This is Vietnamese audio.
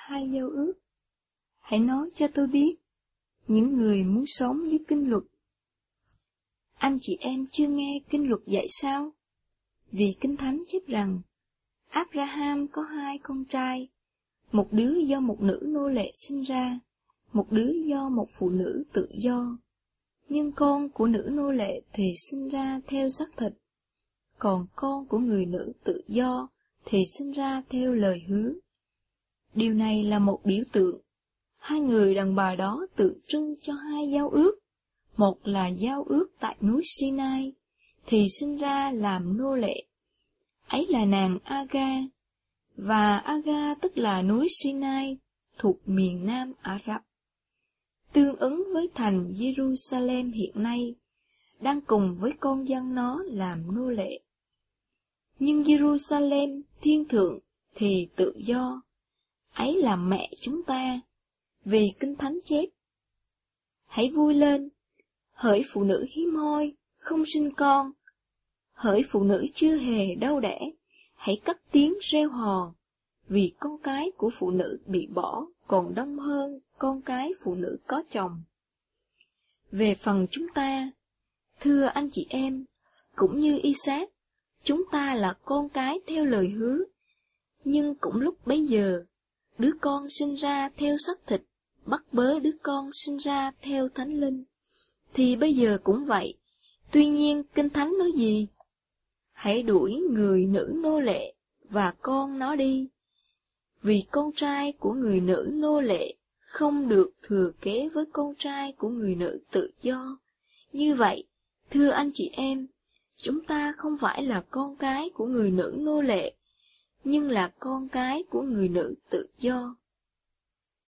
hai giao ước? Hãy nói cho tôi biết, những người muốn sống với kinh luật. Anh chị em chưa nghe kinh luật dạy sao? Vì Kinh Thánh chép rằng, Abraham có hai con trai, một đứa do một nữ nô lệ sinh ra, một đứa do một phụ nữ tự do. Nhưng con của nữ nô lệ thì sinh ra theo xác thịt, còn con của người nữ tự do thì sinh ra theo lời hứa. Điều này là một biểu tượng. Hai người đàn bà đó tượng trưng cho hai giao ước. Một là giao ước tại núi Sinai, thì sinh ra làm nô lệ. Ấy là nàng Aga, và Aga tức là núi Sinai, thuộc miền Nam Ả Rập, tương ứng với thành Jerusalem hiện nay, đang cùng với con dân nó làm nô lệ. Nhưng Jerusalem thiên thượng thì tự do, ấy là mẹ chúng ta, vì Kinh Thánh chép: Hãy vui lên, hỡi phụ nữ hiếm hoi, không sinh con, hỡi phụ nữ chưa hề đau đẻ, hãy cất tiếng reo hò, vì con cái của phụ nữ bị bỏ còn đông hơn con cái phụ nữ có chồng. Về phần chúng ta, thưa anh chị em, cũng như Isaac, chúng ta là con cái theo lời hứa, nhưng cũng lúc bấy giờ, đứa con sinh ra theo xác thịt bắt bớ đứa con sinh ra theo Thánh Linh, thì bây giờ cũng vậy. Tuy nhiên Kinh Thánh nói gì? Hãy đuổi người nữ nô lệ và con nó đi, vì con trai của người nữ nô lệ không được thừa kế với con trai của người nữ tự do. Như vậy, thưa anh chị em, chúng ta không phải là con cái của người nữ nô lệ, nhưng là con cái của người nữ tự do.